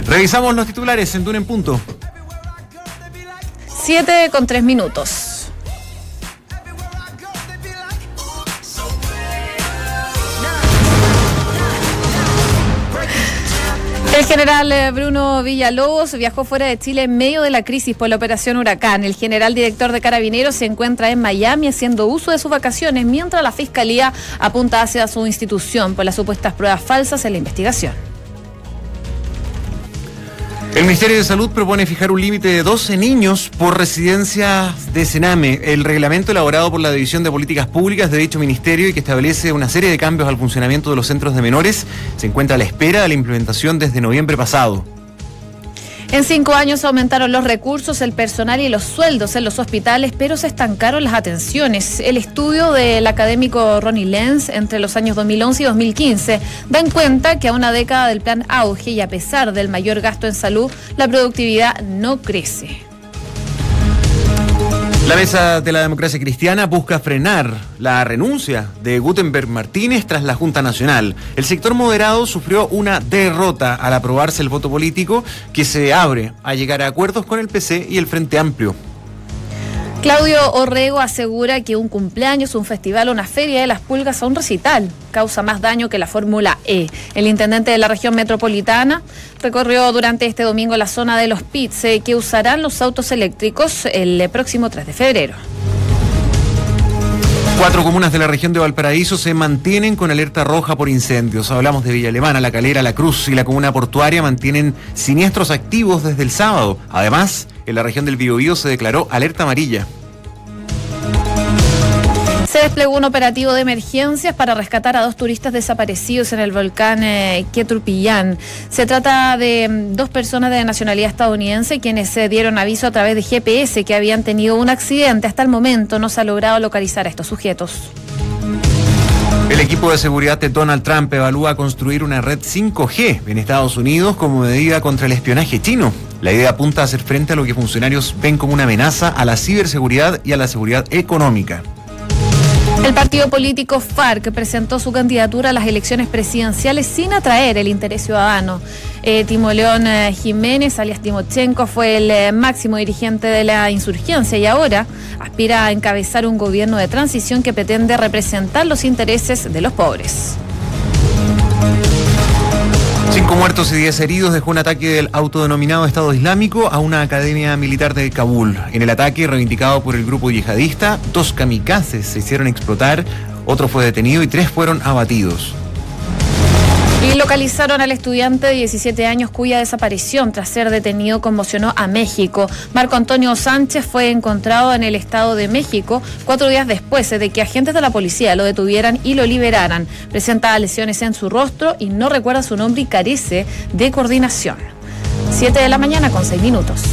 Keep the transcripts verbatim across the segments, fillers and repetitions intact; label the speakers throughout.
Speaker 1: Revisamos los titulares en Duna en Punto.
Speaker 2: Siete con tres minutos. El general Bruno Villalobos viajó fuera de Chile en medio de la crisis por la operación Huracán. El general director de Carabineros se encuentra en Miami haciendo uso de sus vacaciones, mientras la Fiscalía apunta hacia su institución por las supuestas pruebas falsas en la investigación.
Speaker 1: El Ministerio de Salud propone fijar un límite de doce niños por residencia de Sename. El reglamento elaborado por la División de Políticas Públicas de dicho ministerio y que establece una serie de cambios al funcionamiento de los centros de menores se encuentra a la espera de la implementación desde noviembre pasado.
Speaker 2: En cinco años aumentaron los recursos, el personal y los sueldos en los hospitales, pero se estancaron las atenciones. El estudio del académico Ronnie Lenz entre los años dos mil once y dos mil quince da en cuenta que a una década del plan auge y a pesar del mayor gasto en salud, la productividad no crece.
Speaker 1: La Mesa de la Democracia Cristiana busca frenar la renuncia de Gutenberg Martínez tras la Junta Nacional. El sector moderado sufrió una derrota al aprobarse el voto político que se abre a llegar a acuerdos con el P C y el Frente Amplio.
Speaker 2: Claudio Orrego asegura que un cumpleaños, un festival o una feria de las pulgas o un recital causa más daño que la Fórmula E. El intendente de la región metropolitana recorrió durante este domingo la zona de los pits eh, que usarán los autos eléctricos el próximo tres de febrero.
Speaker 1: Cuatro comunas de la región de Valparaíso se mantienen con alerta roja por incendios. Hablamos de Villa Alemana, La Calera, La Cruz y la comuna portuaria mantienen siniestros activos desde el sábado. Además, en la región del Biobío se declaró alerta amarilla.
Speaker 2: Se desplegó un operativo de emergencias para rescatar a dos turistas desaparecidos en el volcán eh, Quetrupillán. Se trata de mm, dos personas de nacionalidad estadounidense quienes se dieron aviso a través de G P S que habían tenido un accidente. Hasta el momento no se ha logrado localizar a estos sujetos.
Speaker 1: El equipo de seguridad de Donald Trump evalúa construir una red cinco G en Estados Unidos como medida contra el espionaje chino. La idea apunta a hacer frente a lo que funcionarios ven como una amenaza a la ciberseguridad y a la seguridad económica.
Speaker 2: El partido político FARC presentó su candidatura a las elecciones presidenciales sin atraer el interés ciudadano. Eh, Timo León eh, Jiménez, alias Timochenko, fue el eh, máximo dirigente de la insurgencia y ahora aspira a encabezar un gobierno de transición que pretende representar los intereses de los pobres.
Speaker 1: Cinco muertos y diez heridos dejó un ataque del autodenominado Estado Islámico a una academia militar de Kabul. En el ataque, reivindicado por el grupo yihadista, dos kamikazes se hicieron explotar, otro fue detenido y tres fueron abatidos.
Speaker 2: Y localizaron al estudiante de diecisiete años cuya desaparición tras ser detenido conmocionó a México. Marco Antonio Sánchez fue encontrado en el Estado de México cuatro días después de que agentes de la policía lo detuvieran y lo liberaran. Presenta lesiones en su rostro y no recuerda su nombre y carece de coordinación. Siete de la mañana con seis minutos.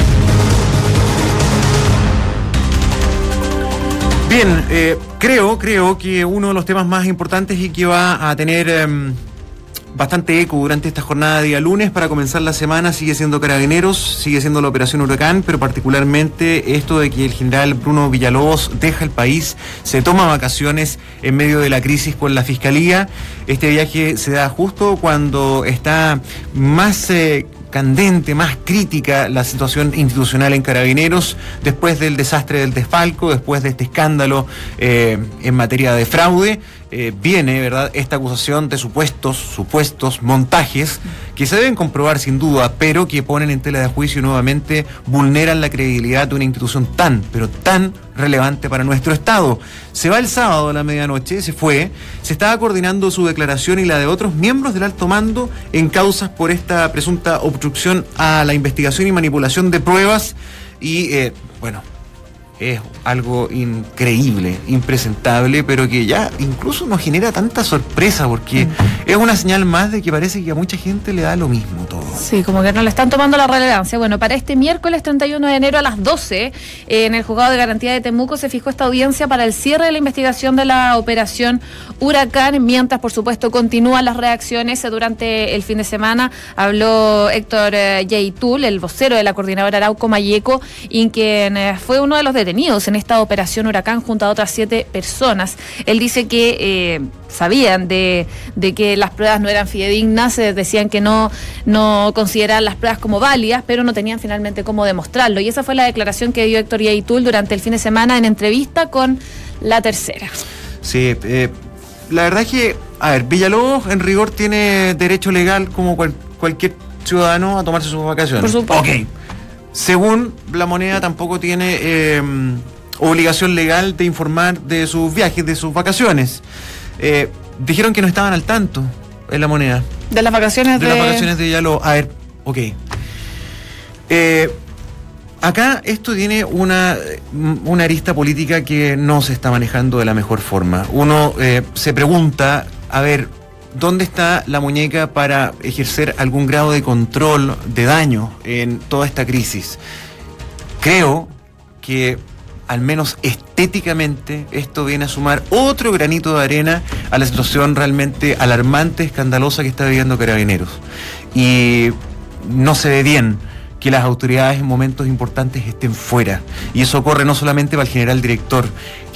Speaker 1: Bien, eh, creo, creo que uno de los temas más importantes y que va a tener Eh, bastante eco durante esta jornada de día lunes para comenzar la semana sigue siendo Carabineros, sigue siendo la operación Huracán, pero particularmente esto de que el general Bruno Villalobos deja el país, se toma vacaciones en medio de la crisis con la Fiscalía. Este viaje se da justo cuando está más eh, candente, más crítica la situación institucional en Carabineros, después del desastre del desfalco, después de este escándalo eh, en materia de fraude. Eh, viene, ¿verdad?, esta acusación de supuestos, supuestos montajes que se deben comprobar sin duda, pero que ponen en tela de juicio y nuevamente vulneran la credibilidad de una institución tan, pero tan relevante para nuestro Estado. Se va el sábado a la medianoche, se fue, se estaba coordinando su declaración y la de otros miembros del alto mando en causas por esta presunta obstrucción a la investigación y manipulación de pruebas y, eh, bueno... es algo increíble, impresentable, pero que ya incluso nos genera tanta sorpresa porque mm. es una señal más de que parece que a mucha gente le da lo mismo todo.
Speaker 2: Sí, como que no le están tomando la relevancia. Bueno, para este miércoles treinta y uno de enero a las doce, eh, en el Juzgado de Garantía de Temuco se fijó esta audiencia para el cierre de la investigación de la operación Huracán, mientras, por supuesto, continúan las reacciones. Durante el fin de semana habló Héctor eh, Yaitul, el vocero de la coordinadora Arauco Mayeco, y quien eh, fue uno de los detenidos en esta operación Huracán junto a otras siete personas. Él dice que eh, sabían de, de que las pruebas no eran fidedignas, eh, decían que no, no consideraban las pruebas como válidas, pero no tenían finalmente cómo demostrarlo. Y esa fue la declaración que dio Héctor Yaitul durante el fin de semana en entrevista con La Tercera.
Speaker 1: Sí, eh, la verdad es que, a ver, Villalobos en rigor tiene derecho legal como cual, cualquier ciudadano a tomarse sus vacaciones.
Speaker 2: Por supuesto.
Speaker 1: Ok. Según La Moneda, tampoco tiene eh, obligación legal de informar de sus viajes, de sus vacaciones. Eh, dijeron que no estaban al tanto en La Moneda.
Speaker 2: De las vacaciones
Speaker 1: de...
Speaker 2: de...
Speaker 1: las vacaciones de Villalobos. A ver, ok. Eh, acá esto tiene una, una arista política que no se está manejando de la mejor forma. Uno eh, se pregunta, a ver, ¿dónde está la muñeca para ejercer algún grado de control de daño en toda esta crisis? Creo que, al menos estéticamente, esto viene a sumar otro granito de arena a la situación realmente alarmante, escandalosa que está viviendo Carabineros. Y no se ve bien que las autoridades en momentos importantes estén fuera. Y eso corre no solamente para el general director,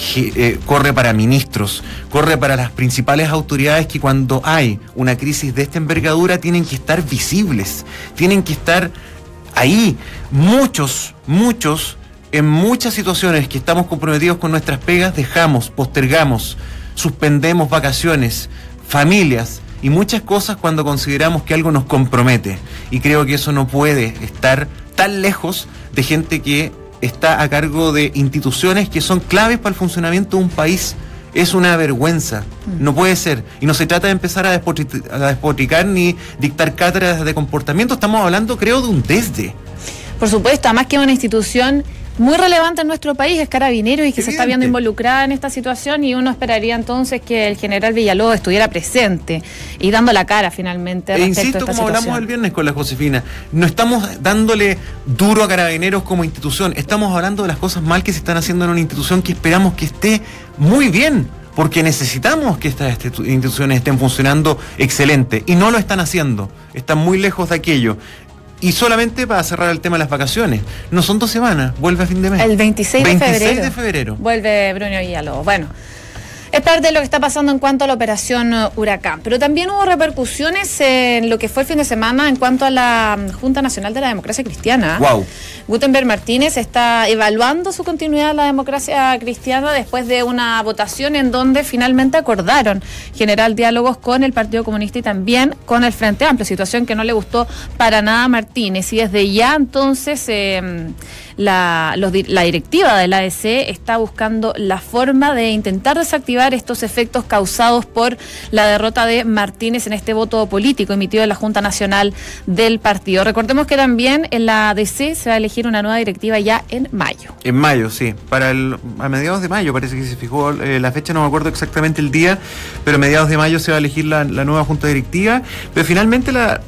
Speaker 1: eh, corre para ministros, corre para las principales autoridades que cuando hay una crisis de esta envergadura tienen que estar visibles, tienen que estar ahí. Muchos, muchos, en muchas situaciones que estamos comprometidos con nuestras pegas, dejamos, postergamos, suspendemos vacaciones, familias, y muchas cosas cuando consideramos que algo nos compromete. Y creo que eso no puede estar tan lejos de gente que está a cargo de instituciones que son claves para el funcionamiento de un país. Es una vergüenza. No puede ser. Y no se trata de empezar a, despotricar, a despotricar ni dictar cátedras de comportamiento. Estamos hablando, creo, de un desde.
Speaker 2: Por supuesto, además que una institución muy relevante en nuestro país, es Carabineros, y que Evidente. se está viendo involucrada en esta situación, y uno esperaría entonces que el general Villalobos estuviera presente y dando la cara finalmente
Speaker 1: e
Speaker 2: respecto
Speaker 1: insisto,
Speaker 2: a esta
Speaker 1: como
Speaker 2: situación.
Speaker 1: hablamos el viernes con la Josefina, no estamos dándole duro a Carabineros como institución, estamos hablando de las cosas mal que se están haciendo en una institución que esperamos que esté muy bien, porque necesitamos que estas instituciones estén funcionando excelente, y no lo están haciendo, están muy lejos de aquello. Y solamente para cerrar el tema de las vacaciones, no son dos semanas, vuelve a fin de mes.
Speaker 2: El veintiséis de febrero.
Speaker 1: veintiséis de febrero.
Speaker 2: Vuelve Bruno Villalobos. Bueno, es parte de lo que está pasando en cuanto a la operación Huracán. Pero también hubo repercusiones en lo que fue el fin de semana en cuanto a la Junta Nacional de la Democracia Cristiana.
Speaker 1: Wow.
Speaker 2: Gutenberg Martínez está evaluando su continuidad en la democracia cristiana después de una votación en donde finalmente acordaron generar diálogos con el Partido Comunista y también con el Frente Amplio, situación que no le gustó para nada a Martínez. Y desde ya entonces eh, la, los, la directiva de la A D C está buscando la forma de intentar desactivar estos efectos causados por la derrota de Martínez en este voto político emitido en la Junta Nacional del partido. Recordemos que también en la A D C se va a elegir una nueva directiva ya en mayo.
Speaker 1: En mayo, sí. Para el, a mediados de mayo parece que se fijó eh, la fecha, no me acuerdo exactamente el día, pero a mediados de mayo se va a elegir la, la nueva Junta Directiva. Pero finalmente la,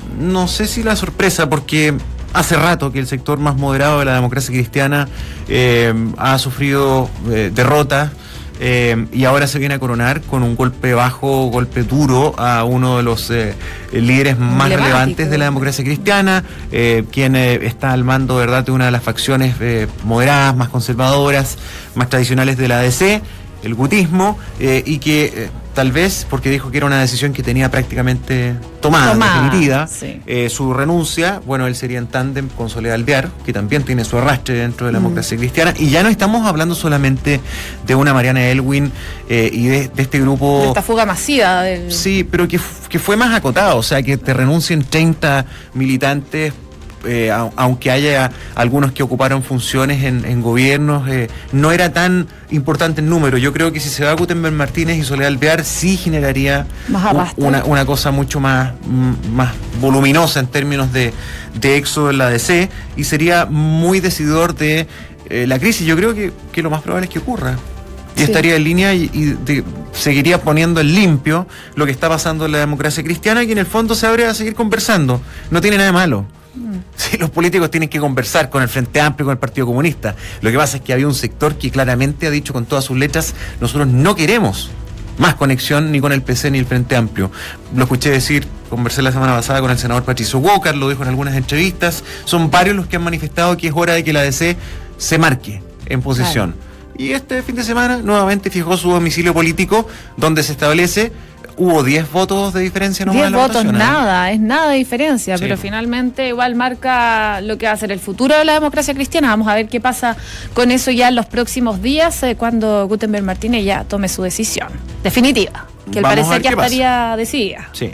Speaker 1: no sé si la sorpresa, porque hace rato que el sector más moderado de la democracia cristiana eh, ha sufrido eh, derrotas. Eh, y ahora se viene a coronar con un golpe bajo, golpe duro a uno de los eh, líderes más relevantes de la democracia cristiana, eh, quien eh, está al mando, verdad, de una de las facciones eh, moderadas, más conservadoras, más tradicionales de la A D C, el gutismo, eh, y que eh, tal vez, porque dijo que era una decisión que tenía prácticamente tomada, tomada definitiva, sí. eh, su renuncia, bueno, él sería en tándem con Soledad Alvear, que también tiene su arrastre dentro de la mm. democracia cristiana, y ya no estamos hablando solamente de una Mariana Elwin eh, y de, de este grupo...
Speaker 2: De esta fuga masiva. Del...
Speaker 1: Sí, pero que, que fue más acotado, o sea, que te renuncien treinta militantes, Eh, aunque haya algunos que ocuparon funciones en, en gobiernos, eh, no era tan importante el número. Yo creo que si se va Gutenberg Martínez y Soledad Alvear, sí generaría un, una, una cosa mucho más, más voluminosa en términos de, de éxodo en la A D C, y sería muy decidor de eh, la crisis. Yo creo que, que lo más probable es que ocurra. Y sí. estaría en línea y, y de, seguiría poniendo en limpio lo que está pasando en la democracia cristiana, y en el fondo se habría a seguir conversando. No tiene nada de malo. Sí, los políticos tienen que conversar con el Frente Amplio y con el Partido Comunista. Lo que pasa es que había un sector que claramente ha dicho con todas sus letras: nosotros no queremos más conexión ni con el P C ni el Frente Amplio. Lo escuché decir, conversé la semana pasada con el senador Patricio Walker, lo dijo en algunas entrevistas. Son varios los que han manifestado que es hora de que la A D C se marque, en posición. Claro. Y este fin de semana nuevamente fijó su domicilio político, donde se establece, hubo diez votos de diferencia nomás
Speaker 2: diez
Speaker 1: en la
Speaker 2: votos,
Speaker 1: votación,
Speaker 2: nada, ¿eh? Es nada de diferencia,
Speaker 1: sí.
Speaker 2: Pero finalmente igual marca lo que va a ser el futuro de la democracia cristiana. Vamos a ver qué pasa con eso ya en los próximos días, eh, cuando Gutenberg Martínez ya tome su decisión definitiva, que al parecer ya estaría decidida.
Speaker 1: Sí.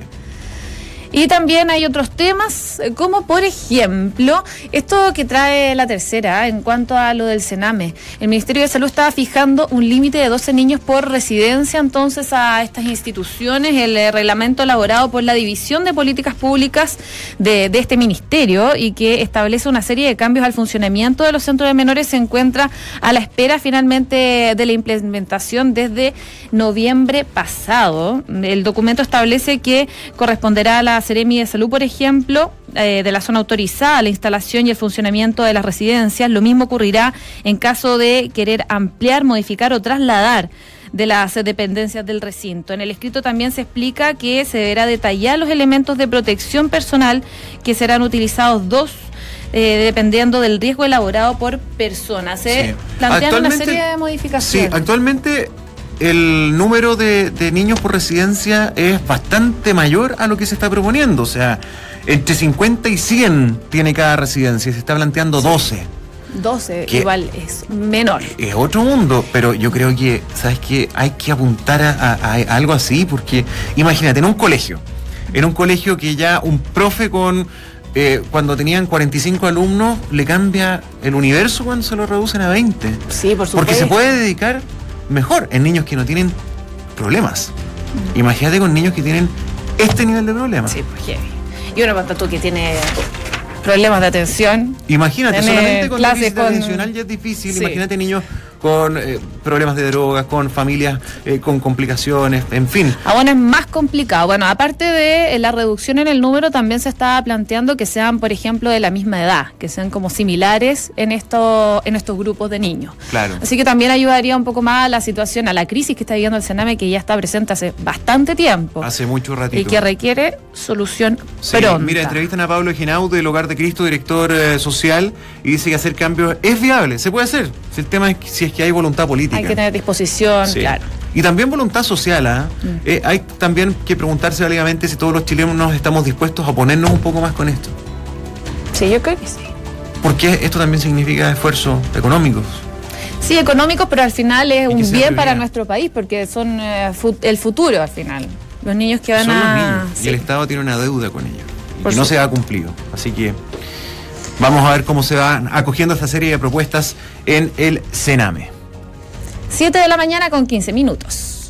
Speaker 2: Y también hay otros temas, como por ejemplo, esto que trae la tercera, en cuanto a lo del Sename. El Ministerio de Salud estaba fijando un límite de doce niños por residencia, entonces, a estas instituciones. El reglamento elaborado por la División de Políticas Públicas de, de este ministerio, y que establece una serie de cambios al funcionamiento de los centros de menores, se encuentra a la espera finalmente de la implementación desde noviembre pasado. El documento establece que corresponderá a la Seremi de Salud, por ejemplo, eh, de la zona autorizada, la instalación y el funcionamiento de las residencias. Lo mismo ocurrirá en caso de querer ampliar, modificar o trasladar de las dependencias del recinto. En el escrito también se explica que se deberá detallar los elementos de protección personal que serán utilizados dos Eh, dependiendo del riesgo elaborado por persona. Se sí. plantean una serie de modificaciones.
Speaker 1: Sí, actualmente el número de, de niños por residencia es bastante mayor a lo que se está proponiendo. O sea, entre cincuenta y cien tiene cada residencia, y se está planteando doce.
Speaker 2: doce, igual es menor.
Speaker 1: Es otro mundo, pero yo creo que, ¿sabes qué? Hay que apuntar a, a, a algo así, porque imagínate, en un colegio, en un colegio que ya un profe con... Eh, cuando tenían cuarenta y cinco alumnos, le cambia el universo cuando se lo reducen a veinte.
Speaker 2: Sí, por supuesto.
Speaker 1: Porque se puede dedicar mejor en niños que no tienen problemas. Mm. Imagínate con niños que tienen este nivel de problemas.
Speaker 2: Sí, pues heavy. Y uno cuando tú que tiene problemas de atención.
Speaker 1: Imagínate, solamente con déficit con... atencional ya es difícil. Sí. Imagínate niños con eh, problemas de drogas, con familias eh, con complicaciones, en fin.
Speaker 2: Ah, bueno, es más complicado. Bueno, aparte de la reducción en el número, también se está planteando que sean, por ejemplo, de la misma edad, que sean como similares en estos en estos grupos de niños.
Speaker 1: Claro.
Speaker 2: Así que también ayudaría un poco más a la situación, a la crisis que está viviendo el Sename, que ya está presente hace bastante tiempo.
Speaker 1: Hace mucho ratito.
Speaker 2: Y que requiere solución
Speaker 1: sí,
Speaker 2: pronta.
Speaker 1: Mira, entrevistan a Pablo Genau del Hogar de Cristo, director eh, social, y dice que hacer cambios es viable, se puede hacer. Si el tema es que, si es que hay voluntad política.
Speaker 2: Hay que tener disposición,
Speaker 1: sí.
Speaker 2: Claro.
Speaker 1: Y también voluntad social, ¿eh? Mm. Eh, hay también que preguntarse válidamente si todos los chilenos estamos dispuestos a ponernos un poco más con esto.
Speaker 2: Sí, yo creo que sí.
Speaker 1: Porque esto también significa esfuerzos económicos.
Speaker 2: Sí, económicos, pero al final es un bien para nuestro país, porque son eh, fu- el futuro al final. Los niños que van
Speaker 1: son
Speaker 2: a...
Speaker 1: Los niños, sí. Y el Estado tiene una deuda con ellos. Por y no se ha cumplido. Así que vamos a ver cómo se va acogiendo esta serie de propuestas en el Sename.
Speaker 2: siete de la mañana con quince minutos.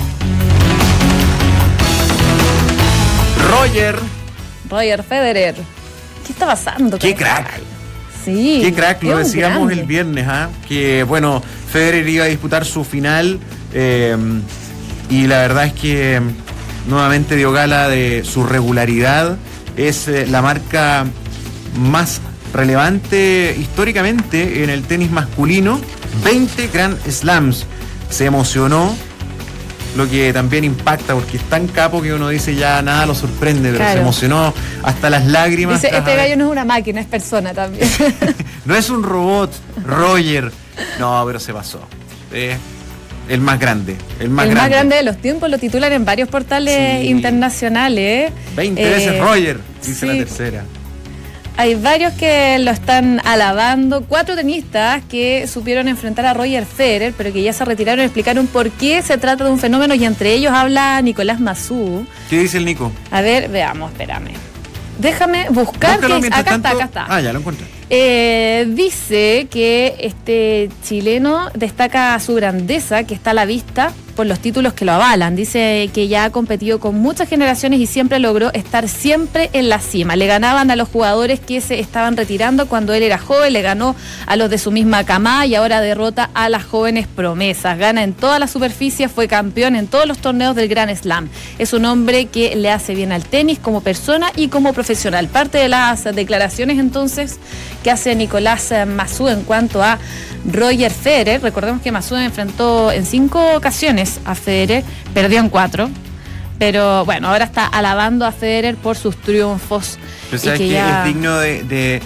Speaker 1: Roger.
Speaker 2: Roger Federer. ¿Qué está pasando?
Speaker 1: ¡Qué crack!
Speaker 2: Sí.
Speaker 1: ¡Qué crack! Lo decíamos
Speaker 2: grande.
Speaker 1: el viernes, ¿ah? ¿eh? Que, bueno, Federer iba a disputar su final eh, y la verdad es que nuevamente dio gala de su regularidad. Es eh, la marca más relevante históricamente en el tenis masculino. veinte Grand Slams. Se emocionó, lo que también impacta porque es tan capo que uno dice ya nada lo sorprende, pero claro. Se emocionó hasta las lágrimas.
Speaker 2: Dice, este gallo no es una máquina, es persona también.
Speaker 1: No es un robot, Roger. No, pero se pasó. Eh, el más grande, el más
Speaker 2: el
Speaker 1: grande.
Speaker 2: más grande de los tiempos, lo titulan en varios portales sí. internacionales.
Speaker 1: veinte
Speaker 2: eh,
Speaker 1: veces Roger, dice
Speaker 2: sí.
Speaker 1: la tercera.
Speaker 2: Hay varios que lo están alabando, cuatro tenistas que supieron enfrentar a Roger Federer, pero que ya se retiraron y explicaron por qué se trata de un fenómeno, y entre ellos habla Nicolás Massú.
Speaker 1: ¿Qué dice el Nico?
Speaker 2: A ver, veamos, espérame. Déjame buscar. Que es, acá tanto... está, acá está.
Speaker 1: Ah, ya lo encontré.
Speaker 2: Eh, dice que este chileno destaca su grandeza, que está a la vista por los títulos que lo avalan. Dice que ya ha competido con muchas generaciones y siempre logró estar siempre en la cima. Le ganaban a los jugadores que se estaban retirando cuando él era joven, le ganó a los de su misma camada y ahora derrota a las jóvenes promesas. Gana en todas las superficies, fue campeón en todos los torneos del Grand Slam. Es un hombre que le hace bien al tenis como persona y como profesional. Parte de las declaraciones entonces que hace Nicolás Massú en cuanto a Roger Federer. Recordemos que Massú enfrentó en cinco ocasiones a Federer, perdió en cuatro, pero bueno, ahora está alabando a Federer por sus triunfos.
Speaker 1: Pero sabes que, que ya... es digno de, de,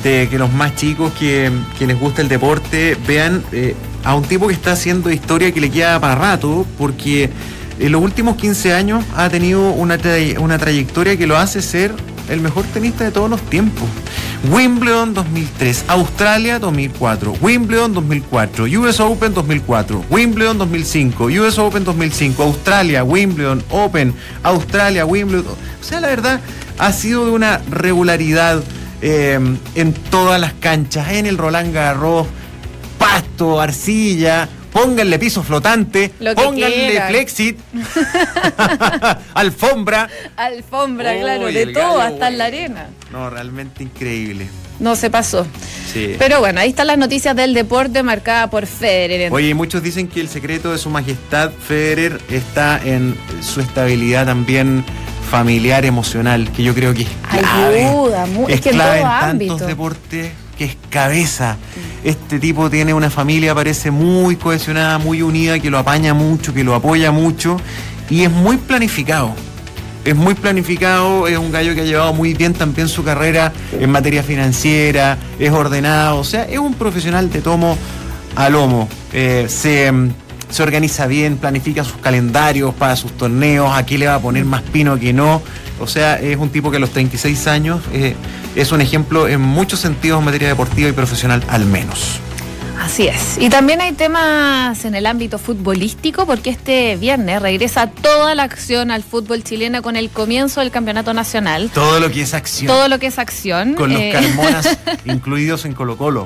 Speaker 1: de que los más chicos que, que les gusta el deporte vean eh, a un tipo que está haciendo historia que le queda para rato, porque en los últimos quince años ha tenido una, tra- una trayectoria que lo hace ser el mejor tenista de todos los tiempos. Wimbledon dos mil tres, Australia dos mil cuatro, Wimbledon dos mil cuatro, U S Open dos mil cuatro, Wimbledon dos mil cinco, U S Open dos mil cinco, Australia, Wimbledon, Open, Australia, Wimbledon. O sea, la verdad, ha sido de una regularidad eh, en todas las canchas, en el Roland Garros, pasto, arcilla, pónganle piso flotante, pónganle quieran. Flexit, alfombra.
Speaker 2: Alfombra, oh, claro, de todo, gallo, hasta bueno. En la arena.
Speaker 1: No, realmente increíble.
Speaker 2: No se pasó.
Speaker 1: Sí.
Speaker 2: Pero bueno, ahí están las noticias del deporte marcada por Federer.
Speaker 1: Oye, muchos dicen que el secreto de su majestad Federer está en su estabilidad también familiar, emocional, que yo creo que es clave.
Speaker 2: Ayuda, mu-
Speaker 1: es,
Speaker 2: es que
Speaker 1: clave
Speaker 2: en todo
Speaker 1: en
Speaker 2: ámbito.
Speaker 1: Tantos deportes, que es cabeza. Este tipo tiene una familia, parece muy cohesionada, muy unida, que lo apaña mucho, que lo apoya mucho, y es muy planificado. Es muy planificado, es un gallo que ha llevado muy bien también su carrera en materia financiera, es ordenado, o sea, es un profesional de tomo a lomo. Eh, se, se organiza bien, planifica sus calendarios para sus torneos, aquí le va a poner más pino que no. O sea, es un tipo que a los treinta y seis años eh, es un ejemplo en muchos sentidos en materia deportiva y profesional, al menos.
Speaker 2: Así es. Y también hay temas en el ámbito futbolístico, porque este viernes regresa toda la acción al fútbol chileno con el comienzo del campeonato nacional.
Speaker 1: Todo lo que es acción.
Speaker 2: Todo lo que es acción.
Speaker 1: Con
Speaker 2: eh...
Speaker 1: los Carmonas incluidos en Colo-Colo.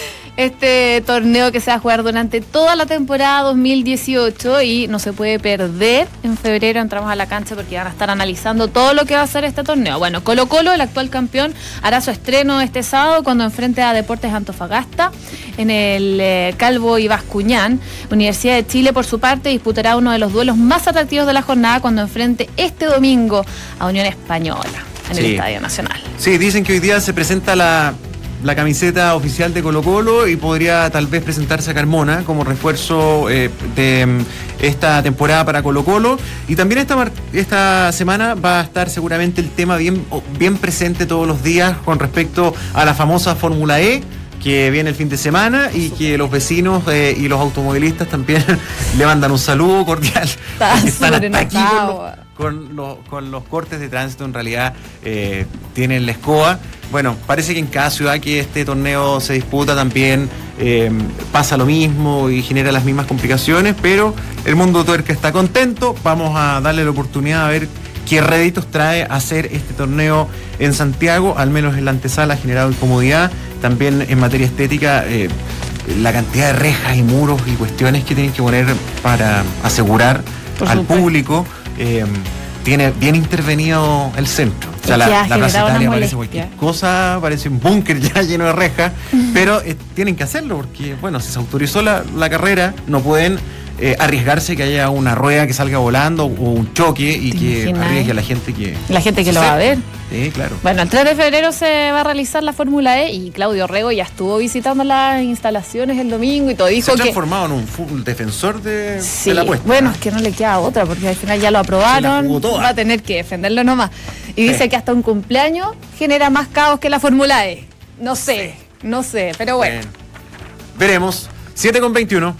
Speaker 2: Este torneo que se va a jugar durante toda la temporada dos mil dieciocho y no se puede perder. En febrero entramos a la cancha porque van a estar analizando todo lo que va a ser este torneo. Bueno, Colo-Colo, el actual campeón, hará su estreno este sábado cuando enfrente a Deportes Antofagasta en el eh, Calvo y Bascuñán. Universidad de Chile, por su parte, disputará uno de los duelos más atractivos de la jornada cuando enfrente este domingo a Unión Española en sí. el Estadio Nacional.
Speaker 1: Sí, dicen que hoy día se presenta la... la camiseta oficial de Colo-Colo y podría tal vez presentarse a Carmona como refuerzo eh, de um, esta temporada para Colo-Colo. Y también esta, mar- esta semana va a estar seguramente el tema bien, bien presente todos los días con respecto a la famosa Fórmula E, que viene el fin de semana y que los vecinos eh, y los automovilistas también le mandan un saludo cordial. Están hasta aquí con los, con, los, con los cortes de tránsito, en realidad eh, tienen la escoba. Bueno, parece que en cada ciudad que este torneo se disputa también eh, pasa lo mismo y genera las mismas complicaciones, pero el mundo tuerca está contento. Vamos a darle la oportunidad a ver qué réditos trae hacer este torneo en Santiago, al menos en la antesala ha generado incomodidad. También en materia estética, eh, la cantidad de rejas y muros y cuestiones que tienen que poner para asegurar
Speaker 2: Por
Speaker 1: al
Speaker 2: supuesto.
Speaker 1: público, eh, tiene bien intervenido el centro. O sea, la, la Plaza Italia parece cualquier cosa, parece un búnker ya lleno de rejas, pero eh, tienen que hacerlo porque, bueno, si se autorizó la, la carrera, no pueden eh, arriesgarse que haya una rueda que salga volando o un choque y que arriesgue a la gente que...
Speaker 2: La gente que lo va a ver.
Speaker 1: Sí, claro.
Speaker 2: Bueno, el tres de febrero se va a realizar la Fórmula E y Claudio Rego ya estuvo visitando las instalaciones el domingo y todo. Dijo
Speaker 1: se ha
Speaker 2: que
Speaker 1: transformado en un full defensor de,
Speaker 2: sí,
Speaker 1: de la apuesta.
Speaker 2: Bueno, es que no le queda otra porque al final ya lo aprobaron, va a tener que defenderlo nomás. Y dice sí. que hasta un cumpleaños genera más caos que la Fórmula E. No sé, sí. no sé, pero bueno.
Speaker 1: Bien. Veremos. siete con veintiuno.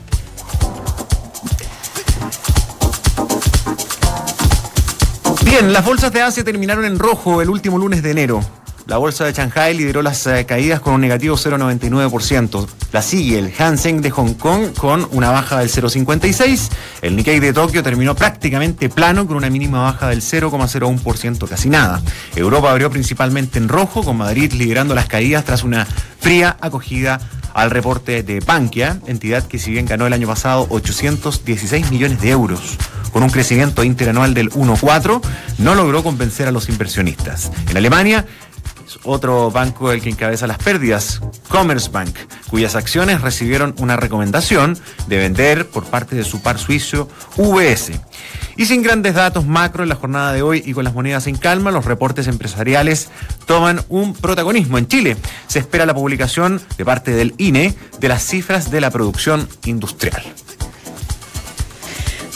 Speaker 1: Bien, las bolsas de Asia terminaron en rojo el último lunes de enero. La bolsa de Shanghái lideró las eh, caídas con un negativo cero coma noventa y nueve por ciento. La sigue el Hang Seng de Hong Kong con una baja del cero coma cincuenta y seis por ciento. El Nikkei de Tokio terminó prácticamente plano con una mínima baja del cero coma cero uno por ciento, casi nada. Europa abrió principalmente en rojo, con Madrid liderando las caídas tras una fría acogida al reporte de Bankia, entidad que si bien ganó el año pasado ochocientos dieciséis millones de euros, con un crecimiento interanual del uno coma cuatro, no logró convencer a los inversionistas. En Alemania, otro banco el que encabeza las pérdidas, Commerzbank, cuyas acciones recibieron una recomendación de vender por parte de su par suizo U B S. Y sin grandes datos macro en la jornada de hoy y con las monedas en calma, los reportes empresariales toman un protagonismo. En Chile se espera la publicación de parte del I N E de las cifras de la producción industrial.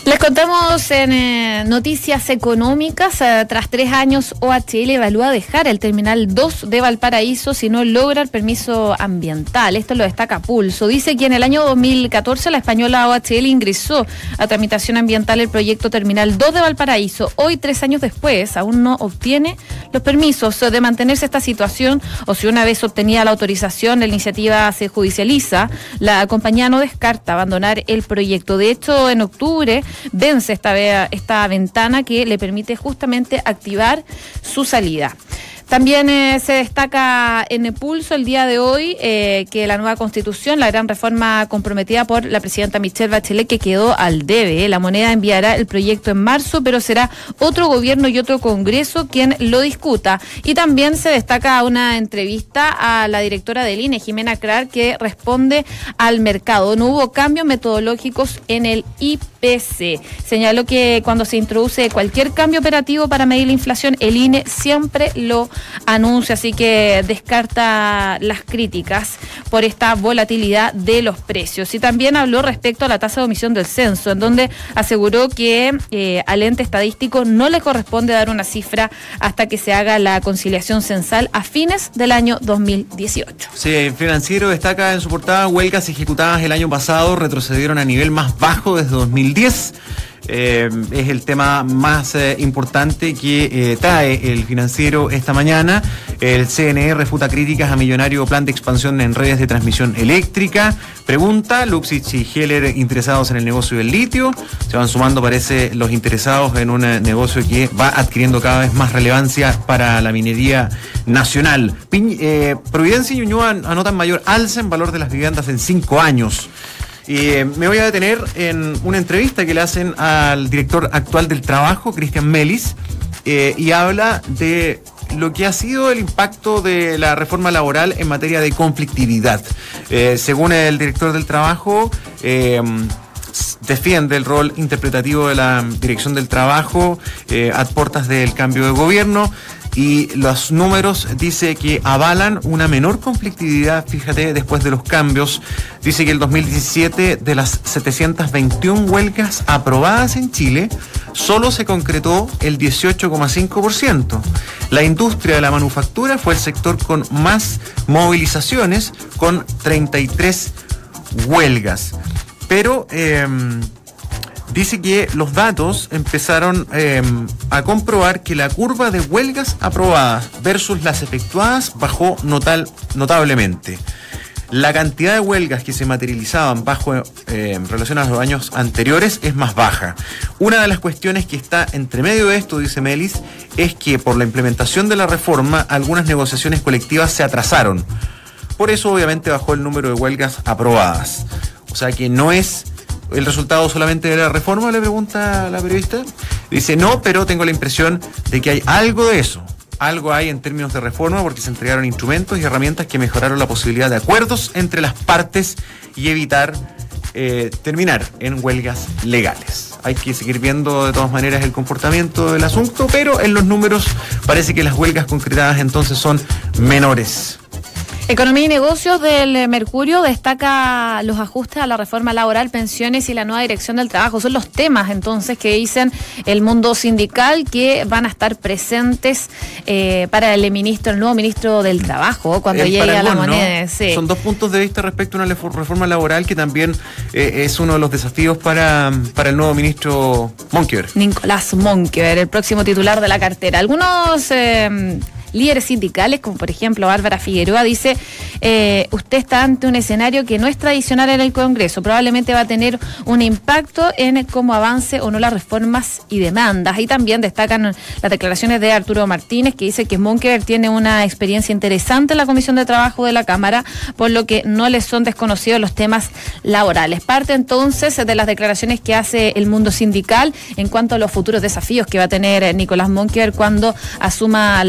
Speaker 2: Les contamos en eh, noticias económicas, eh, tras tres años O H L evalúa dejar el Terminal dos de Valparaíso si no logra el permiso ambiental. Esto lo destaca Pulso. Dice que en el año dos mil catorce la española O H L ingresó a tramitación ambiental el proyecto Terminal dos de Valparaíso. Hoy, tres años después, aún no obtiene los permisos de mantenerse esta situación, o si una vez obtenía la autorización, la iniciativa se judicializa. La compañía no descarta abandonar el proyecto. De hecho, en octubre vence esta, esta ventana que le permite justamente activar su salida. También eh, se destaca en el Pulso el día de hoy eh, que la nueva Constitución, la gran reforma comprometida por la presidenta Michelle Bachelet, que quedó al debe. Eh. La moneda enviará el proyecto en marzo, pero será otro gobierno y otro Congreso quien lo discuta. Y también se destaca una entrevista a la directora del I N E, Jimena Clark, que responde al mercado. No hubo cambios metodológicos en el I P C. Señaló que cuando se introduce cualquier cambio operativo para medir la inflación, el I N E siempre lo anuncia, así que descarta las críticas por esta volatilidad de los precios. Y también habló respecto a la tasa de omisión del censo, en donde aseguró que eh, al ente estadístico no le corresponde dar una cifra hasta que se haga la conciliación censal a fines del año dos mil dieciocho.
Speaker 1: Sí, el Financiero destaca en su portada: huelgas ejecutadas el año pasado retrocedieron a nivel más bajo desde dos mil diez. Eh, es el tema más eh, importante que eh, trae el Financiero esta mañana. El C N E refuta críticas a millonario plan de expansión en redes de transmisión eléctrica. Pregunta: Luxich y Heller interesados en el negocio del litio. Se van sumando, parece, los interesados en un negocio que va adquiriendo cada vez más relevancia para la minería nacional. Piñ, eh, Providencia y Ñuñoa anotan mayor alza en valor de las viviendas en cinco años. Y eh, me voy a detener en una entrevista que le hacen al director actual del trabajo, Cristian Melis, eh, y habla de lo que ha sido el impacto de la reforma laboral en materia de conflictividad. Eh, según el director del trabajo, eh, defiende el rol interpretativo de la Dirección del Trabajo eh, a puertas del cambio de gobierno. Y los números dice que avalan una menor conflictividad, fíjate, después de los cambios. Dice que el dos mil diecisiete, de las setecientas veintiuna huelgas aprobadas en Chile, solo se concretó el dieciocho coma cinco por ciento. La industria de la manufactura fue el sector con más movilizaciones, con treinta y tres huelgas. Pero Eh, dice que los datos empezaron eh, a comprobar que la curva de huelgas aprobadas versus las efectuadas bajó notal, notablemente. La cantidad de huelgas que se materializaban bajo eh, en relación a los años anteriores es más baja. Una de las cuestiones que está entre medio de esto, dice Melis, es que por la implementación de la reforma algunas negociaciones colectivas se atrasaron. Por eso obviamente bajó el número de huelgas aprobadas. O sea que no es el resultado solamente de la reforma, le pregunta la periodista. Dice, no, pero tengo la impresión de que hay algo de eso. Algo hay en términos de reforma porque se entregaron instrumentos y herramientas que mejoraron la posibilidad de acuerdos entre las partes y evitar eh, terminar en huelgas legales. Hay que seguir viendo de todas maneras el comportamiento del asunto, pero en los números parece que las huelgas concretadas entonces son menores.
Speaker 2: Economía y Negocios del Mercurio destaca los ajustes a la reforma laboral, pensiones y la nueva dirección del trabajo. Son los temas entonces que dicen el mundo sindical que van a estar presentes eh, para el ministro, el nuevo ministro del Trabajo cuando el llegue parangón, a la moneda.
Speaker 1: ¿No?
Speaker 2: Sí.
Speaker 1: Son dos puntos de vista respecto a una reforma laboral que también eh, es uno de los desafíos para, para el nuevo ministro Monkever.
Speaker 2: Nicolás Monkever, el próximo titular de la cartera. Algunos Eh, líderes sindicales, como por ejemplo Bárbara Figueroa, dice, eh, usted está ante un escenario que no es tradicional en el Congreso, probablemente va a tener un impacto en cómo avance o no las reformas y demandas. Y también destacan las declaraciones de Arturo Martínez, que dice que Monkever tiene una experiencia interesante en la Comisión de Trabajo de la Cámara, por lo que no les son desconocidos los temas laborales. Parte entonces de las declaraciones que hace el mundo sindical en cuanto a los futuros desafíos que va a tener Nicolás Monkever cuando asuma la empresa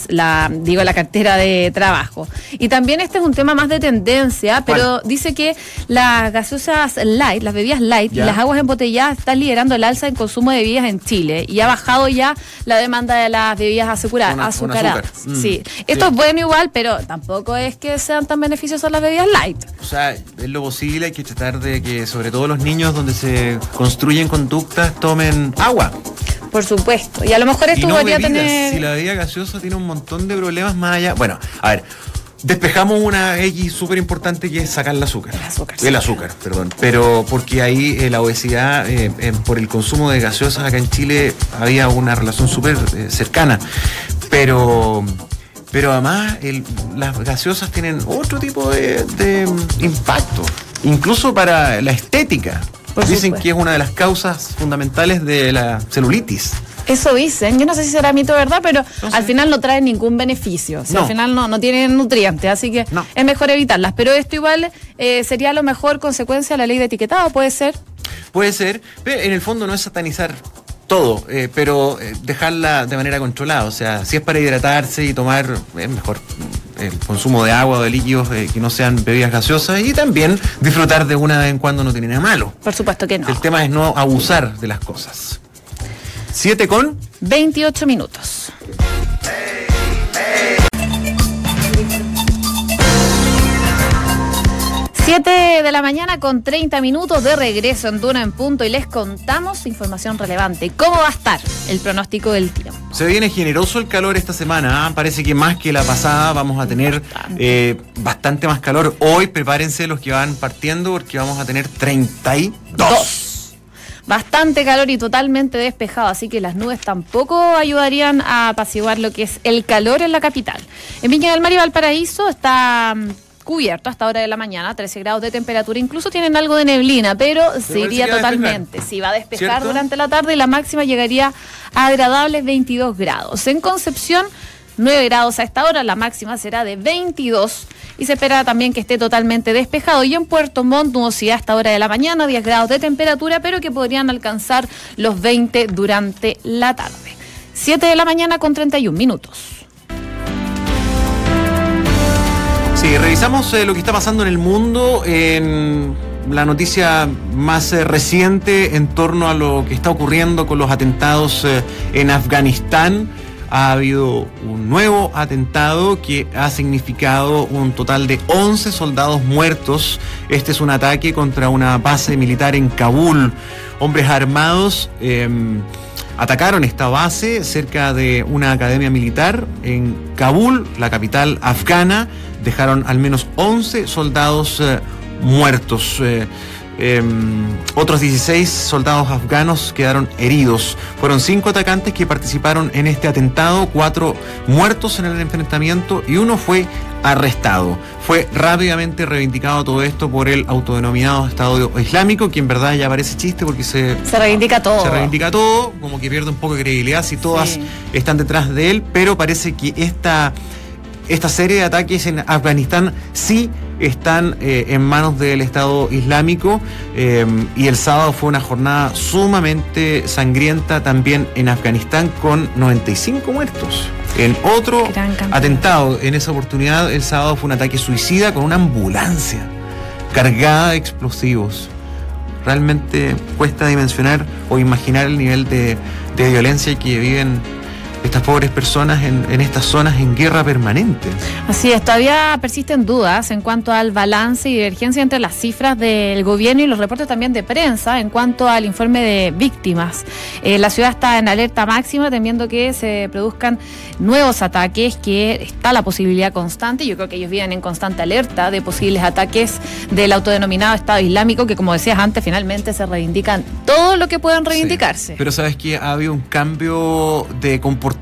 Speaker 2: la digo la cartera de trabajo. Y también este es un tema más de tendencia, pero
Speaker 1: ¿cuál?
Speaker 2: dice que las gaseosas light, las bebidas light
Speaker 1: ¿Ya?
Speaker 2: y las aguas embotelladas están liderando el alza en consumo de bebidas en Chile y ha bajado ya la demanda de las bebidas azucaradas.
Speaker 1: Con,
Speaker 2: azucaradas.
Speaker 1: con azúcar.
Speaker 2: Sí.
Speaker 1: Mm,
Speaker 2: Esto
Speaker 1: sí.
Speaker 2: es bueno igual, pero tampoco es que sean tan beneficiosas las bebidas light.
Speaker 1: O sea, es lo posible, hay que tratar de que sobre todo los niños donde se construyen conductas tomen agua.
Speaker 2: Por supuesto. Y a lo mejor esto
Speaker 1: Y no
Speaker 2: podría
Speaker 1: bebidas.
Speaker 2: tener...
Speaker 1: Si la bebida gaseosa tiene un montón de problemas más allá. Bueno, a ver, despejamos una X súper importante que es sacar el azúcar.
Speaker 2: El azúcar,
Speaker 1: El
Speaker 2: sí.
Speaker 1: azúcar, perdón. Pero porque ahí eh, la obesidad, eh, eh, por el consumo de gaseosas acá en Chile, había una relación súper eh, cercana. Pero... Pero además el, las gaseosas tienen otro tipo de, de impacto, incluso para la estética.
Speaker 2: Por
Speaker 1: Dicen
Speaker 2: supuesto.
Speaker 1: que es una de las causas fundamentales de la celulitis.
Speaker 2: Eso dicen, yo no sé si será mito o verdad, pero
Speaker 1: No sé.
Speaker 2: al final no trae ningún beneficio, o sea,
Speaker 1: No.
Speaker 2: al final no, no tienen nutrientes, así que
Speaker 1: No.
Speaker 2: es mejor evitarlas. Pero esto igual eh, sería a lo mejor consecuencia de la ley de etiquetado, puede ser.
Speaker 1: Puede ser, pero en el fondo no es satanizar todo, eh, pero eh, dejarla de manera controlada. O sea, si es para hidratarse y tomar, es mejor el consumo de agua o de líquidos eh, que no sean bebidas gaseosas, y también disfrutar de una vez en cuando no tiene nada malo.
Speaker 2: Por supuesto que no.
Speaker 1: El tema es no abusar de las cosas. Siete con...
Speaker 2: veintiocho minutos. siete de la mañana con treinta minutos de regreso en Duna en Punto y les contamos información relevante. ¿Cómo va a estar el pronóstico del tiempo?
Speaker 1: Se viene generoso el calor esta semana, ¿eh? Parece que más que la pasada vamos a tener eh, bastante más calor. Hoy prepárense los que van partiendo porque vamos a tener treinta y dos.
Speaker 2: Bastante calor y totalmente despejado, así que las nubes tampoco ayudarían a apaciguar lo que es el calor en la capital. En Viña del Mar y Valparaíso está mm, cubierto hasta hora de la mañana, trece grados de temperatura, incluso tienen algo de neblina, pero se
Speaker 1: igual
Speaker 2: iría
Speaker 1: se va a
Speaker 2: totalmente,
Speaker 1: despejar.
Speaker 2: sí, va a despejar
Speaker 1: ¿Cierto?
Speaker 2: durante la tarde y la máxima llegaría a agradables veintidós grados. En Concepción, nueve grados a esta hora, la máxima será de veintidós y se espera también que esté totalmente despejado. Y en Puerto Montt, nubosidad a esta hora de la mañana, diez grados de temperatura, pero que podrían alcanzar los veinte durante la tarde. siete de la mañana con treinta y un minutos.
Speaker 1: Sí, revisamos eh, lo que está pasando en el mundo, en la noticia más eh, reciente en torno a lo que está ocurriendo con los atentados eh, en Afganistán. Ha habido un nuevo atentado que ha significado un total de once soldados muertos. Este es un ataque contra una base militar en Kabul. Hombres armados eh, atacaron esta base cerca de una academia militar en Kabul, la capital afgana. Dejaron al menos once soldados eh, muertos. Eh, Eh, otros dieciséis soldados afganos quedaron heridos. Fueron cinco atacantes que participaron en este atentado, cuatro muertos en el enfrentamiento y uno fue arrestado. Fue rápidamente reivindicado todo esto por el autodenominado Estado Islámico, que en verdad ya parece chiste porque se,
Speaker 2: Se reivindica todo.
Speaker 1: se reivindica todo, como que pierde un poco de credibilidad si todas
Speaker 2: Sí.
Speaker 1: están detrás de él, pero parece que esta, esta serie de ataques en Afganistán sí están eh, en manos del Estado Islámico eh, y el sábado fue una jornada sumamente sangrienta también en Afganistán con noventa y cinco muertos. En otro
Speaker 2: Gran cantidad.
Speaker 1: atentado, en esa oportunidad el sábado fue un ataque suicida con una ambulancia cargada de explosivos. Realmente cuesta dimensionar o imaginar el nivel de, de violencia que viven estas pobres personas en, en estas zonas en guerra permanente.
Speaker 2: Así es, todavía persisten dudas en cuanto al balance y divergencia entre las cifras del gobierno y los reportes también de prensa en cuanto al informe de víctimas. Eh, la ciudad está en alerta máxima temiendo que se produzcan nuevos ataques, que está la posibilidad constante. Yo creo que ellos viven en constante alerta de posibles ataques del autodenominado Estado Islámico, que como decías antes, finalmente se reivindican todo lo que puedan reivindicarse.
Speaker 1: Sí, pero sabes que ha habido un cambio de comportamiento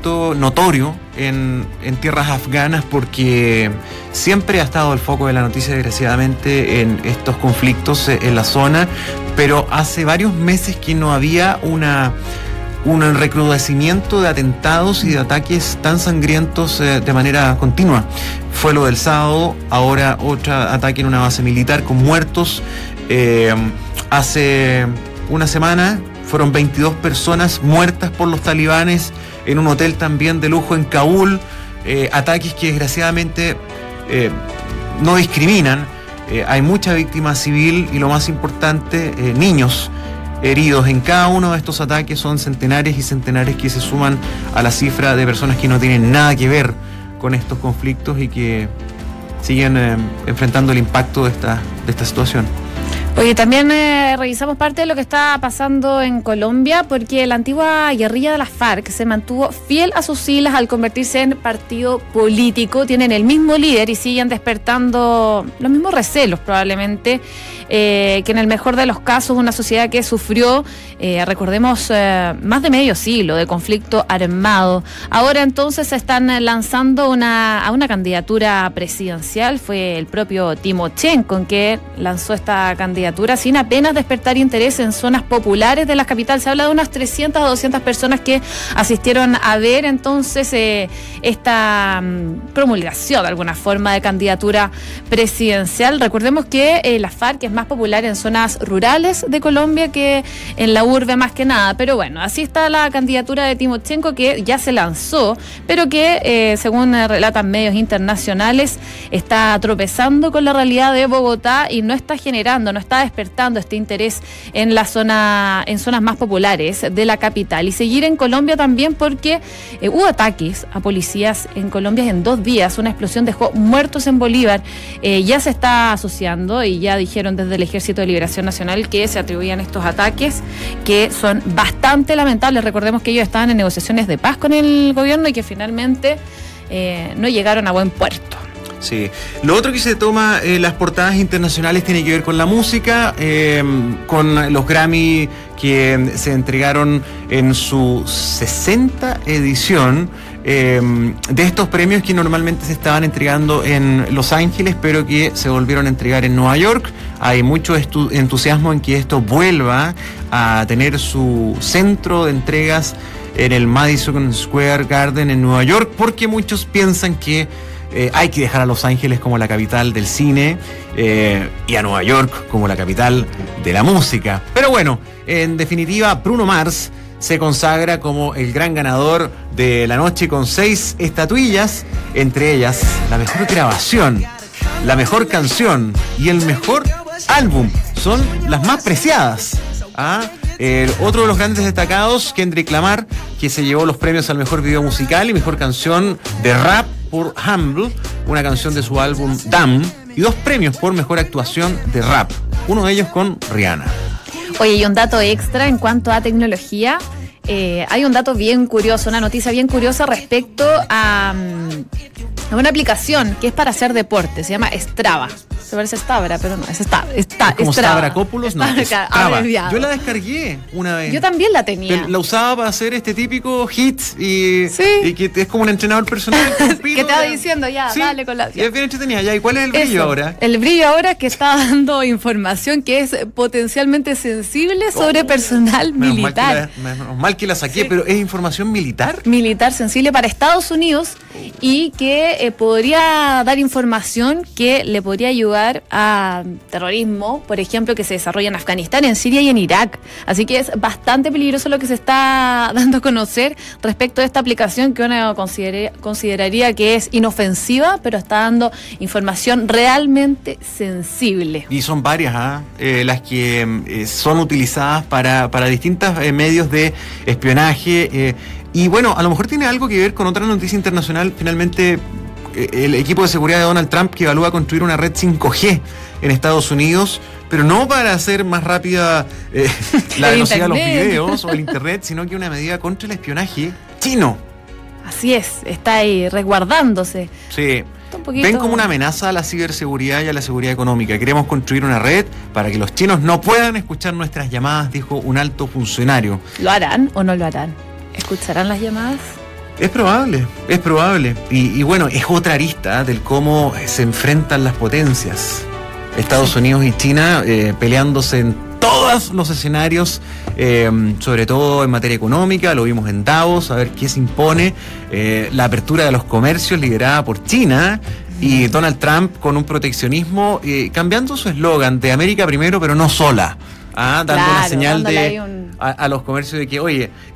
Speaker 1: notorio en, en tierras afganas porque siempre ha estado el foco de la noticia, desgraciadamente, en estos conflictos en la zona, pero hace varios meses que no había una un recrudecimiento de atentados y de ataques tan sangrientos eh, de manera continua. Fue lo del sábado, ahora otro ataque en una base militar con muertos. Eh, hace una semana fueron veintidós personas muertas por los talibanes en un hotel también de lujo en Kabul, eh, ataques que desgraciadamente eh, no discriminan, eh, hay mucha víctima civil y lo más importante, eh, niños heridos en cada uno de estos ataques. Son centenares y centenares que se suman a la cifra de personas que no tienen nada que ver con estos conflictos y que siguen eh, enfrentando el impacto de esta, de esta situación.
Speaker 2: Oye, también eh, revisamos parte de lo que está pasando en Colombia, porque la antigua guerrilla de las FARC se mantuvo fiel a sus siglas al convertirse en partido político. Tienen el mismo líder y siguen despertando los mismos recelos probablemente, eh, que en el mejor de los casos una sociedad que sufrió, eh, recordemos, eh, más de medio siglo de conflicto armado. Ahora entonces se están lanzando una, a una candidatura presidencial. Fue el propio Timochenko que lanzó esta candidatura sin apenas despertar interés en zonas populares de la capital. Se habla de unas trescientas o doscientas personas que asistieron a ver entonces eh, esta um, promulgación de alguna forma de candidatura presidencial. Recordemos que eh, la FARC es más popular en zonas rurales de Colombia que en la urbe más que nada, pero bueno, así está la candidatura de Timochenko, que ya se lanzó, pero que eh, según relatan medios internacionales está tropezando con la realidad de Bogotá y no está generando, no está despertando este interés en la zona, en zonas más populares de la capital. Y seguir en Colombia también porque eh, hubo ataques a policías en Colombia en dos días. Una explosión dejó muertos en Bolívar. Eh, ya se está asociando y ya dijeron desde el Ejército de Liberación Nacional que se atribuían estos ataques, que son bastante lamentables. Recordemos que ellos estaban en negociaciones de paz con el gobierno y que finalmente eh, no llegaron a buen puerto.
Speaker 1: Sí. Lo otro que se toma en eh, las portadas internacionales tiene que ver con la música, eh, con los Grammy que se entregaron en su sesenta edición, eh, de estos premios que normalmente se estaban entregando en Los Ángeles, pero que se volvieron a entregar en Nueva York. Hay mucho estu- entusiasmo en que esto vuelva a tener su centro de entregas en el Madison Square Garden en Nueva York, porque muchos piensan que Eh, hay que dejar a Los Ángeles como la capital del cine eh, y a Nueva York como la capital de la música. Pero bueno, en definitiva, Bruno Mars se consagra como el gran ganador de la noche con seis estatuillas, entre ellas la mejor grabación, la mejor canción y el mejor álbum. Son las más preciadas. ¿Ah? El otro de los grandes destacados, Kendrick Lamar, que se llevó los premios al mejor video musical y mejor canción de rap por Humble, una canción de su álbum Damn, y dos premios por mejor actuación de rap, uno de ellos con Rihanna.
Speaker 2: Oye, y un dato extra en cuanto a tecnología, eh, hay un dato bien curioso, una noticia bien curiosa respecto a, a una aplicación que es para hacer deporte, se llama Strava. Se parece a Stabra, pero no, es Strava. Está,
Speaker 1: ¿Es como Stavrakopoulos? No, es Strava. Yo la descargué una vez.
Speaker 2: Yo también la tenía.
Speaker 1: La usaba para hacer este típico hit y,
Speaker 2: sí.
Speaker 1: y que es como un entrenador personal.
Speaker 2: Que te va diciendo, ya, sí, dale con la...
Speaker 1: Y es bien entretenida. Ya, ¿y cuál es el brillo
Speaker 2: Eso,
Speaker 1: ahora?
Speaker 2: El brillo ahora es que está dando información que es potencialmente sensible sobre oh, personal
Speaker 1: menos
Speaker 2: militar.
Speaker 1: Mal la, menos mal que la saqué, sí. Pero ¿es información militar?
Speaker 2: Militar sensible para Estados Unidos y que eh, podría dar información que le podría ayudar a terrorismo, por ejemplo, que se desarrolla en Afganistán, en Siria y en Irak. Así que es bastante peligroso lo que se está dando a conocer respecto a esta aplicación que uno considere, consideraría que es inofensiva, pero está dando información realmente sensible.
Speaker 1: Y son varias ¿eh? Eh, las que eh, son utilizadas para, para distintos eh, medios de espionaje. Eh, y bueno, a lo mejor tiene algo que ver con otra noticia internacional. Finalmente, el equipo de seguridad de Donald Trump que evalúa construir una red cinco G en Estados Unidos, pero no para hacer más rápida eh, la velocidad de los videos o el internet, sino que una medida contra el espionaje chino.
Speaker 2: Así es, está ahí resguardándose.
Speaker 1: Sí. Ven como una amenaza a la ciberseguridad y a la seguridad económica. Queremos construir una red para que los chinos no puedan escuchar nuestras llamadas, dijo un alto funcionario.
Speaker 2: ¿Lo harán o no lo harán? ¿Escucharán las llamadas?
Speaker 1: Es probable, es probable. Y, y bueno, es otra arista ¿eh? del cómo se enfrentan las potencias. Estados sí. Unidos y China eh, peleándose en todos los escenarios, eh, sobre todo en materia económica. Lo vimos en Davos, a ver qué se impone. Eh, la apertura de los comercios liderada por China y Donald Trump con un proteccionismo, eh, cambiando su eslogan de América primero, pero no sola. Ah, dando
Speaker 2: claro,
Speaker 1: una señal de
Speaker 2: un...
Speaker 1: a, a los comercios de que, oye, y además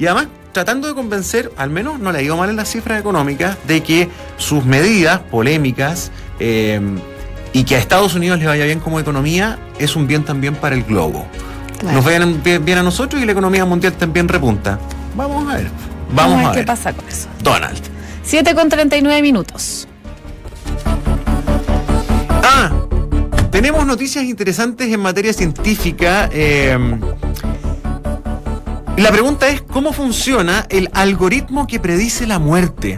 Speaker 1: tratando de convencer, al menos no le ha ido mal en las cifras económicas, de que sus medidas polémicas eh, y que a Estados Unidos le vaya bien como economía es un bien también para el globo. Claro. Nos vayan bien, bien a nosotros y la economía mundial también repunta. Vamos a ver. Vamos, Vamos a ver, a ver
Speaker 2: qué pasa con eso.
Speaker 1: Donald.
Speaker 2: siete con treinta y nueve minutos.
Speaker 1: Ah, tenemos noticias interesantes en materia científica. Eh, la pregunta es, ¿cómo funciona el algoritmo que predice la muerte?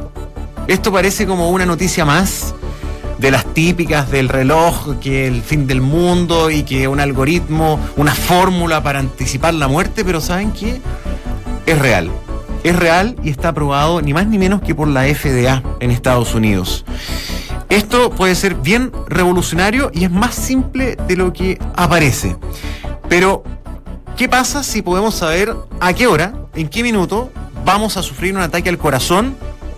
Speaker 1: Esto parece como una noticia más de las típicas del reloj, que el fin del mundo y que un algoritmo, una fórmula para anticipar la muerte, pero ¿saben qué? Es real. Es real y está aprobado ni más ni menos que por la F D A en Estados Unidos. Esto puede ser bien revolucionario y es más simple de lo que aparece. Pero, ¿qué pasa si podemos saber a qué hora, en qué minuto vamos a sufrir un ataque al corazón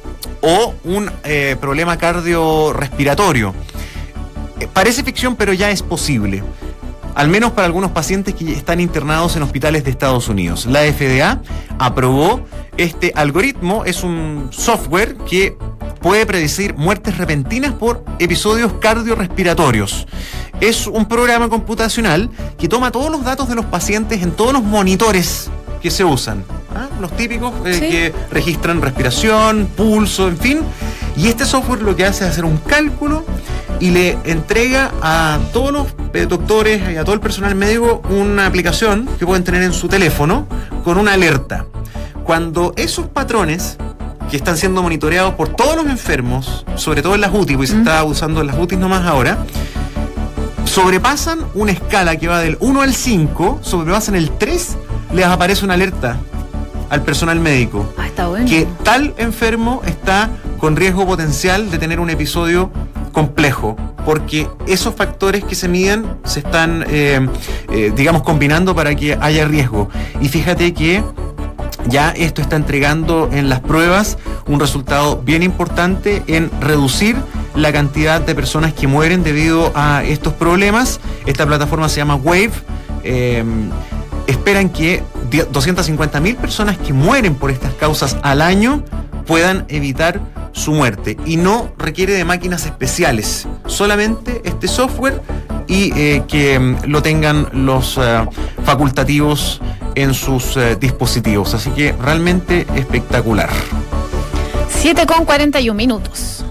Speaker 1: o un eh, problema cardiorrespiratorio? Eh, parece ficción, pero ya es posible. Al menos para algunos pacientes que están internados en hospitales de Estados Unidos. La F D A aprobó este algoritmo, es un software que puede predecir muertes repentinas por episodios cardiorrespiratorios. Es un programa computacional que toma todos los datos de los pacientes en todos los monitores que se usan. ¿Ah? Los típicos eh, ¿Sí? que registran respiración, pulso, en fin. Y este software lo que hace es hacer un cálculo y le entrega a todos los eh, doctores y a todo el personal médico una aplicación que pueden tener en su teléfono con una alerta. Cuando esos patrones que están siendo monitoreados por todos los enfermos, sobre todo en las U T I, porque mm. se está usando en las U T I nomás ahora, sobrepasan una escala que va del uno al cinco, sobrepasan el tres, les aparece una alerta al personal médico.
Speaker 2: Ah, está bueno.
Speaker 1: Que tal enfermo está con riesgo potencial de tener un episodio complejo, porque esos factores que se miden se están, eh, eh, digamos, combinando para que haya riesgo. Y fíjate que ya esto está entregando en las pruebas un resultado bien importante en reducir la cantidad de personas que mueren debido a estos problemas. Esta plataforma se llama Wave. Eh, esperan que doscientas cincuenta mil personas que mueren por estas causas al año puedan evitar su muerte, y no requiere de máquinas especiales, solamente este software y eh, que mm, lo tengan los uh, facultativos en sus uh, dispositivos, así que realmente espectacular.
Speaker 2: siete con cuarenta y un minutos.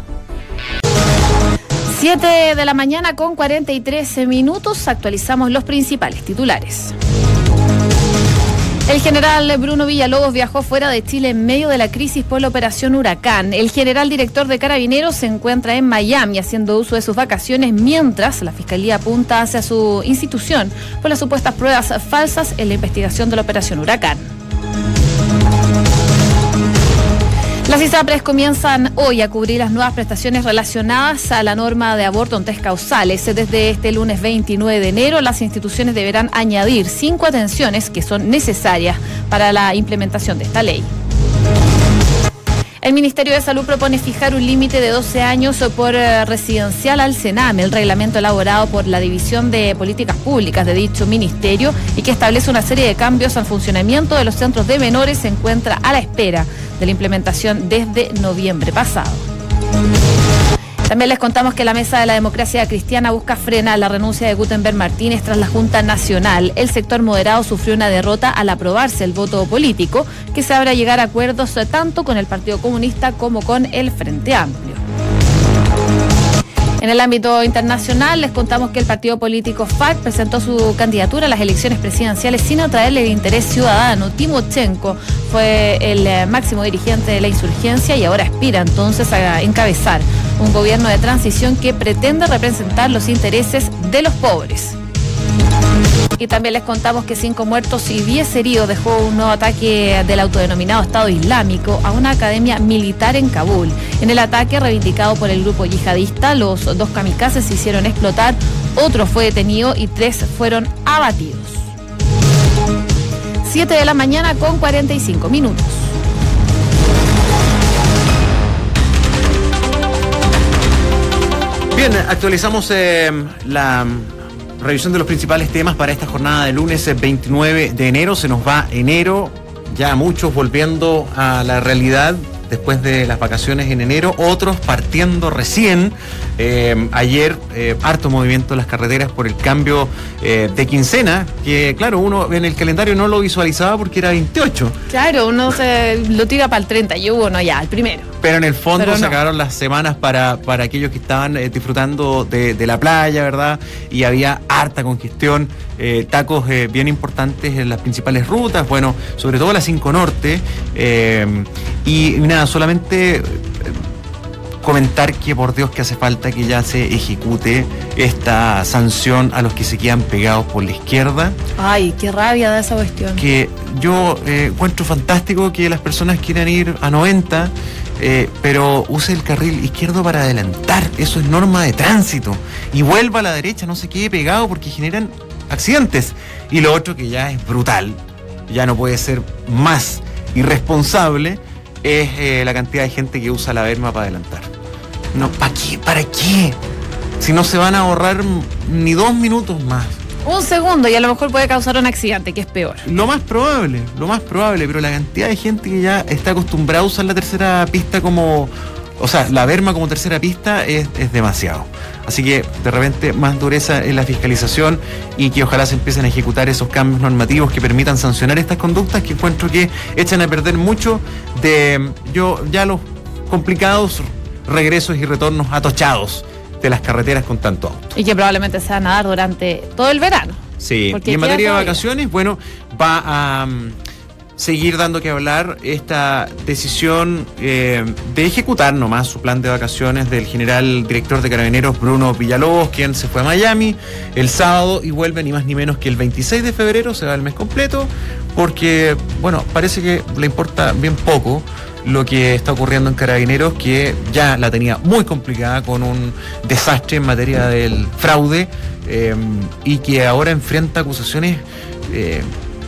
Speaker 2: siete de la mañana con cuarenta y tres minutos, actualizamos los principales titulares. El general Bruno Villalobos viajó fuera de Chile en medio de la crisis por la operación Huracán. El general director de Carabineros se encuentra en Miami haciendo uso de sus vacaciones, mientras la Fiscalía apunta hacia su institución por las supuestas pruebas falsas en la investigación de la operación Huracán. Las ISAPRES comienzan hoy a cubrir las nuevas prestaciones relacionadas a la norma de aborto en test causales. Desde este lunes veintinueve de enero, las instituciones deberán añadir cinco atenciones que son necesarias para la implementación de esta ley. El Ministerio de Salud propone fijar un límite de doce años por residencial al CENAME, el reglamento elaborado por la División de Políticas Públicas de dicho ministerio y que establece una serie de cambios al funcionamiento de los centros de menores, se encuentra a la espera de la implementación desde noviembre pasado. También les contamos que la Mesa de la Democracia Cristiana busca frenar la renuncia de Gutenberg Martínez tras la Junta Nacional. El sector moderado sufrió una derrota al aprobarse el voto político, que se abre a llegar a acuerdos tanto con el Partido Comunista como con el Frente Amplio. En el ámbito internacional, les contamos que el partido político FARC presentó su candidatura a las elecciones presidenciales sin atraerle el interés ciudadano. Timochenko fue el máximo dirigente de la insurgencia y ahora aspira entonces a encabezar un gobierno de transición que pretende representar los intereses de los pobres. Y también les contamos que cinco muertos y diez heridos dejó un nuevo ataque del autodenominado Estado Islámico a una academia militar en Kabul. En el ataque reivindicado por el grupo yihadista, los dos kamikazes se hicieron explotar, otro fue detenido y tres fueron abatidos. siete de la mañana con cuarenta y cinco minutos.
Speaker 1: Bien, actualizamos eh, la revisión de los principales temas para esta jornada de lunes veintinueve de enero. Se nos va enero, ya muchos volviendo a la realidad después de las vacaciones en enero, otros partiendo recién. Eh, ayer, eh, harto movimiento en las carreteras por el cambio eh, de quincena, que claro, uno en el calendario no lo visualizaba porque era veintiocho.
Speaker 2: Claro, uno se lo tira para el treinta y uno ya, el primero.
Speaker 1: Pero en el fondo
Speaker 2: Pero
Speaker 1: se
Speaker 2: no.
Speaker 1: acabaron las semanas para, para aquellos que estaban eh, disfrutando de, de la playa, ¿verdad? Y había harta congestión, eh, tacos eh, bien importantes en las principales rutas, bueno, sobre todo la cinco Norte. Eh, y nada, solamente eh, comentar que por Dios que hace falta que ya se ejecute esta sanción a los que se quedan pegados por la izquierda.
Speaker 2: Ay, qué rabia da esa cuestión.
Speaker 1: Que yo eh, encuentro fantástico que las personas quieran ir a noventa, eh, pero use el carril izquierdo para adelantar. Eso es norma de tránsito. Y vuelva a la derecha, no se quede pegado porque generan accidentes. Y lo otro que ya es brutal, ya no puede ser más irresponsable, es eh, la cantidad de gente que usa la berma para adelantar. No, ¿para qué? ¿Para qué? Si no se van a ahorrar ni dos minutos más.
Speaker 2: Un segundo y a lo mejor puede causar un accidente, que es peor.
Speaker 1: Lo más probable, lo más probable, pero la cantidad de gente que ya está acostumbrada a usar la tercera pista como, o sea, la berma como tercera pista es, es demasiado. Así que de repente más dureza en la fiscalización y que ojalá se empiecen a ejecutar esos cambios normativos que permitan sancionar estas conductas que encuentro que echan a perder mucho de yo ya los complicados regresos y retornos atochados de las carreteras con tanto auto.
Speaker 2: Y que probablemente se van a dar durante todo el verano.
Speaker 1: Sí,
Speaker 2: Porque
Speaker 1: y en
Speaker 2: queda
Speaker 1: materia de
Speaker 2: todavía.
Speaker 1: vacaciones, bueno, va a um, seguir dando que hablar esta decisión eh, de ejecutar nomás su plan de vacaciones del general director de Carabineros Bruno Villalobos, quien se fue a Miami el sábado y vuelve ni más ni menos que el veintiséis de febrero, se va el mes completo, porque, bueno, parece que le importa bien poco lo que está ocurriendo en Carabineros, que ya la tenía muy complicada con un desastre en materia del fraude eh, y que ahora enfrenta acusaciones eh,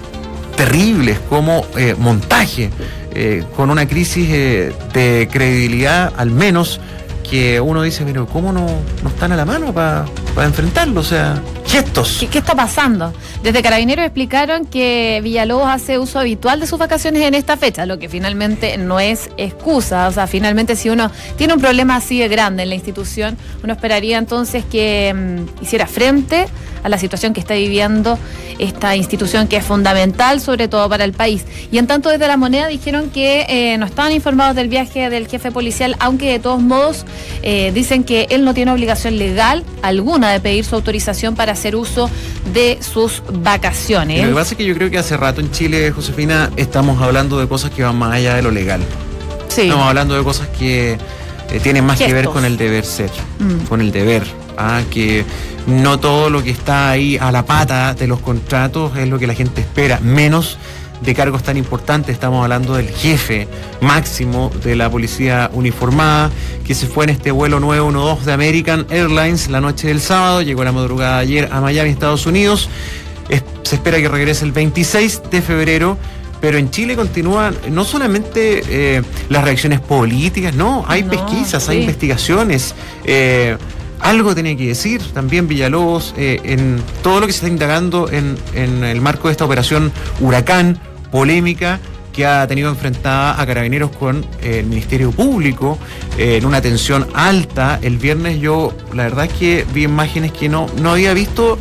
Speaker 1: terribles como eh, montaje, eh, con una crisis eh, de credibilidad al menos, que uno dice, pero ¿cómo no, no están a la mano para pa enfrentarlo? O sea, gestos.
Speaker 2: ¿Qué, ¿Qué está pasando? Desde Carabineros explicaron que Villalobos hace uso habitual de sus vacaciones en esta fecha, lo que finalmente no es excusa. O sea, finalmente si uno tiene un problema así de grande en la institución, uno esperaría entonces que mm, hiciera frente a la situación que está viviendo esta institución, que es fundamental sobre todo para el país. Y en tanto, desde La Moneda dijeron que eh, no estaban informados del viaje del jefe policial, aunque de todos modos eh, dicen que él no tiene obligación legal alguna de pedir su autorización para hacer uso de sus vacaciones.
Speaker 1: Y lo que pasa es que yo creo que hace rato en Chile, Josefina, estamos hablando de cosas que van más allá de lo legal.
Speaker 2: Sí.
Speaker 1: Estamos hablando de cosas que eh, tienen más
Speaker 2: Gestos.
Speaker 1: que ver con el deber ser,
Speaker 2: Mm.
Speaker 1: con el deber. Ah, que no todo lo que está ahí a la pata de los contratos es lo que la gente espera, menos de cargos tan importantes. Estamos hablando del jefe máximo de la policía uniformada, que se fue en este vuelo nueve uno dos de American Airlines la noche del sábado, llegó la madrugada de ayer a Miami, Estados Unidos. Es, se espera que regrese el veintiséis de febrero. Pero en Chile continúan no solamente eh, las reacciones políticas, no, hay
Speaker 2: No,
Speaker 1: pesquisas,
Speaker 2: sí.
Speaker 1: hay investigaciones. Eh, algo tiene que decir también Villalobos eh, en todo lo que se está indagando en, en el marco de esta operación Huracán, polémica, que ha tenido enfrentada a Carabineros con eh, el Ministerio Público eh, en una tensión alta. El viernes yo, la verdad es que vi imágenes que no, no había visto,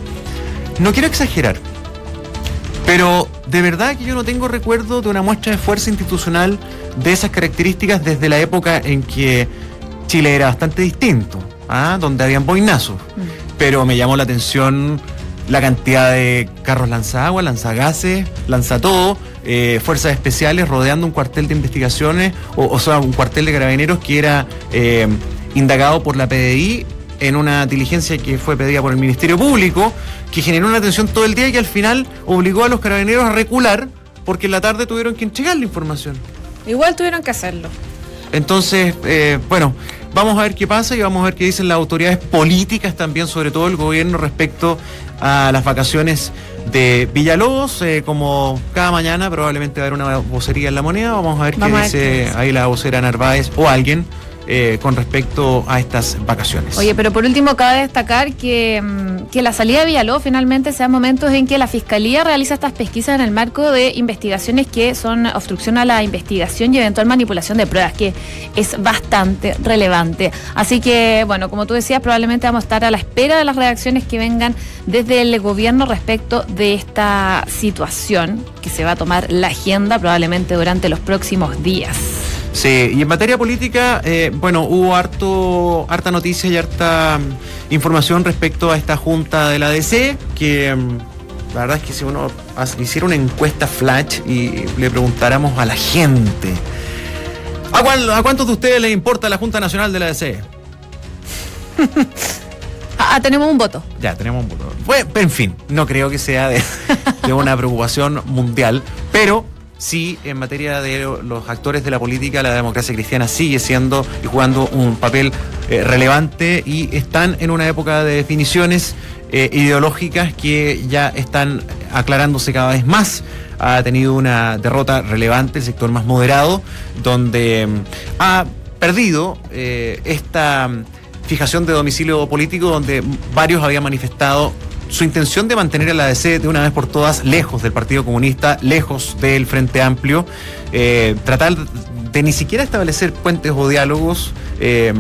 Speaker 1: no quiero exagerar, pero de verdad que yo no tengo recuerdo de una muestra de fuerza institucional de esas características desde la época en que Chile era bastante distinto, ¿ah? Donde habían boinazos. Mm. Pero me llamó la atención la cantidad de carros lanzaagua, lanzagases, lanzatodo, eh, fuerzas especiales rodeando un cuartel de investigaciones, o, o sea, un cuartel de Carabineros que era eh, indagado por la P D I en una diligencia que fue pedida por el Ministerio Público, que generó una tensión todo el día y que al final obligó a los carabineros a recular porque en la tarde tuvieron que entregar la información.
Speaker 2: Igual tuvieron que hacerlo.
Speaker 1: Entonces, eh, bueno, vamos a ver qué pasa y vamos a ver qué dicen las autoridades políticas también, sobre todo el gobierno, respecto a las vacaciones de Villalobos. Eh, como cada mañana probablemente va a haber una vocería en La Moneda, vamos a ver
Speaker 2: Vamos
Speaker 1: qué
Speaker 2: a ver
Speaker 1: dice
Speaker 2: qué dice.
Speaker 1: ahí la vocera Narváez o alguien eh, con respecto a estas vacaciones.
Speaker 2: Oye, pero por último cabe destacar que, que la salida de Villalobos finalmente sean momentos en que la Fiscalía realiza estas pesquisas en el marco de investigaciones que son obstrucción a la investigación y eventual manipulación de pruebas, que es bastante relevante. Así que, bueno, como tú decías, probablemente vamos a estar a la espera de las reacciones que vengan desde el gobierno respecto de esta situación que se va a tomar la agenda probablemente durante los próximos días.
Speaker 1: Sí, y en materia política, eh, bueno, hubo harto, harta noticia y harta um, información respecto a esta junta de la A D C, que um, la verdad es que si uno hiciera una encuesta flash y le preguntáramos a la gente, ¿a, cuál, ¿a cuántos de ustedes les importa la Junta Nacional de la A D C?
Speaker 2: Ah, tenemos un voto.
Speaker 1: Ya, tenemos un voto. Bueno, en fin, no creo que sea de, de una preocupación mundial, pero sí, en materia de los actores de la política, la democracia cristiana sigue siendo y jugando un papel eh, relevante, y están en una época de definiciones eh, ideológicas que ya están aclarándose cada vez más. Ha tenido una derrota relevante el sector más moderado, donde um, ha perdido eh, esta fijación de domicilio político, donde varios habían manifestado su intención de mantener a la A D C de una vez por todas lejos del Partido Comunista, lejos del Frente Amplio, eh, tratar de ni siquiera establecer puentes o diálogos, eh,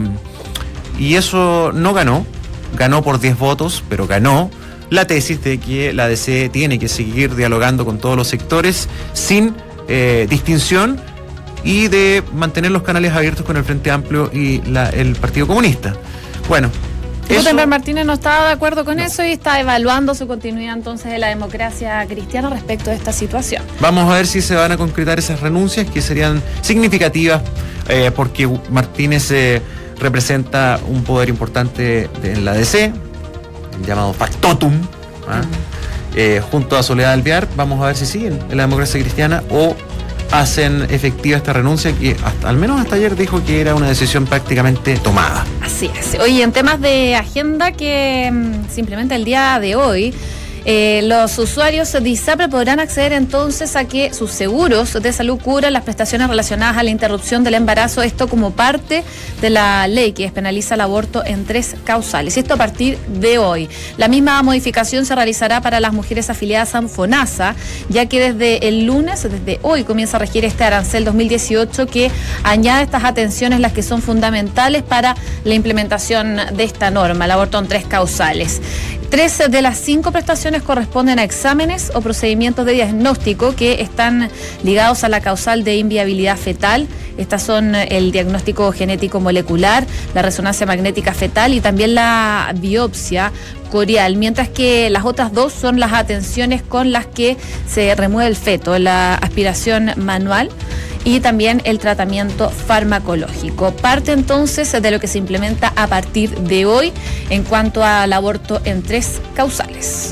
Speaker 1: y eso no ganó, ganó por diez votos, pero ganó la tesis de que la A D C tiene que seguir dialogando con todos los sectores sin eh, distinción, y de mantener los canales abiertos con el Frente Amplio y la, el Partido Comunista. Bueno,
Speaker 2: Gutenberg Martínez no estaba de acuerdo con no. eso y está evaluando su continuidad entonces de la democracia cristiana respecto a esta situación.
Speaker 1: Vamos a ver si se van a concretar esas renuncias, que serían significativas, eh, porque Martínez eh, representa un poder importante en la A D C, el llamado factotum, ¿ah? mm. eh, junto a Soledad Alvear. Vamos a ver si siguen en la democracia cristiana o hacen efectiva esta renuncia, que hasta, al menos hasta ayer dijo que era una decisión prácticamente tomada.
Speaker 2: Así es. Oye, en temas de agenda que mmm, simplemente el día de hoy, eh, los usuarios de ISAPRE podrán acceder entonces a que sus seguros de salud cubran las prestaciones relacionadas a la interrupción del embarazo, esto como parte de la ley que despenaliza el aborto en tres causales. Esto a partir de hoy. La misma modificación se realizará para las mujeres afiliadas a FONASA, ya que desde el lunes, desde hoy, comienza a regir este arancel dos mil dieciocho que añade estas atenciones, las que son fundamentales para la implementación de esta norma, el aborto en tres causales. Tres de las cinco prestaciones corresponden a exámenes o procedimientos de diagnóstico que están ligados a la causal de inviabilidad fetal. Estas son el diagnóstico genético molecular, la resonancia magnética fetal y también la biopsia corial, mientras que las otras dos son las atenciones con las que se remueve el feto, la aspiración manual y también el tratamiento farmacológico. Parte entonces de lo que se implementa a partir de hoy en cuanto al aborto en tres causales.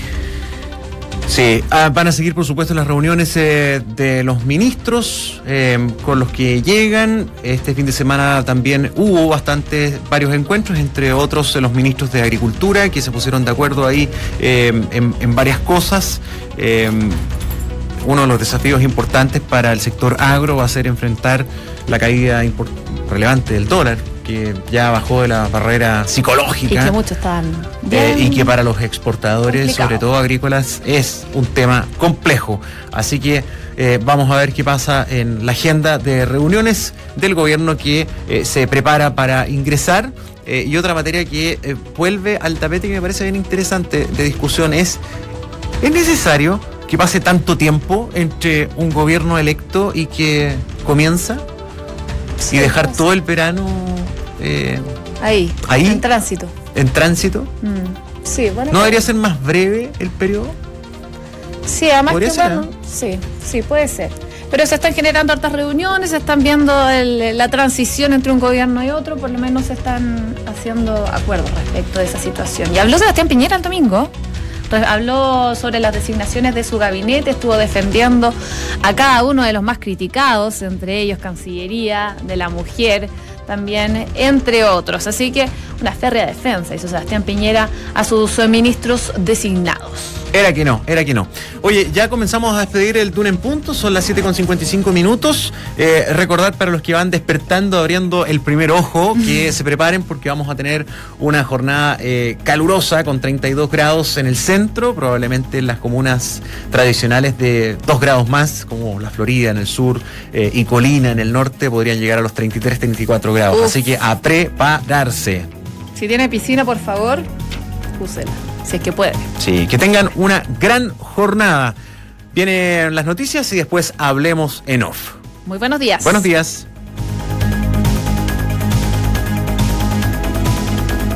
Speaker 1: Sí, ah, van a seguir por supuesto las reuniones eh, de los ministros eh, con los que llegan. Este fin de semana también hubo bastantes, varios encuentros, entre otros los ministros de Agricultura, que se pusieron de acuerdo ahí eh, en, en varias cosas. Eh, Uno de los desafíos importantes para el sector agro va a ser enfrentar la caída import- relevante del dólar, que ya bajó de la barrera psicológica.
Speaker 2: Y que muchos están
Speaker 1: eh, y que para los exportadores, complicado. Sobre todo agrícolas, es un tema complejo. Así que eh, vamos a ver qué pasa en la agenda de reuniones del gobierno que eh, se prepara para ingresar. Eh, y otra materia que eh, vuelve al tapete, que me parece bien interesante de discusión, es ¿es necesario que pase tanto tiempo entre un gobierno electo y que comienza? Sí, y dejar pues todo el verano eh,
Speaker 2: ahí,
Speaker 1: ahí,
Speaker 2: en tránsito.
Speaker 1: ¿En tránsito?
Speaker 2: Mm, sí, bueno.
Speaker 1: ¿No debería ser más breve el periodo?
Speaker 2: Sí, además que
Speaker 1: ser,
Speaker 2: bueno, ¿eh? sí, sí, puede ser. Pero se están generando hartas reuniones, se están viendo el, la transición entre un gobierno y otro, por lo menos se están haciendo acuerdos respecto de esa situación. Y habló Sebastián Piñera el domingo. Habló sobre las designaciones de su gabinete, estuvo defendiendo a cada uno de los más criticados, entre ellos Cancillería, de la Mujer, también, entre otros. Así que una férrea defensa hizo Sebastián Piñera a sus ministros designados.
Speaker 1: Era que no, era que no. Oye, ya comenzamos a despedir el Duna en punto, son las siete con cincuenta y cinco minutos. Eh, recordar para los que van despertando, abriendo el primer ojo, que se preparen porque vamos a tener una jornada eh, calurosa con treinta y dos grados en el centro, probablemente en las comunas tradicionales de dos grados más, como la Florida en el sur eh, y Colina en el norte, podrían llegar a los treinta y tres, treinta y cuatro grados. Uf. Así que a prepararse.
Speaker 2: Si tiene piscina, por favor, úsela, si es que puede.
Speaker 1: Sí, que tengan una gran jornada. Vienen las noticias y después hablemos en off.
Speaker 2: Muy buenos días.
Speaker 1: Buenos días.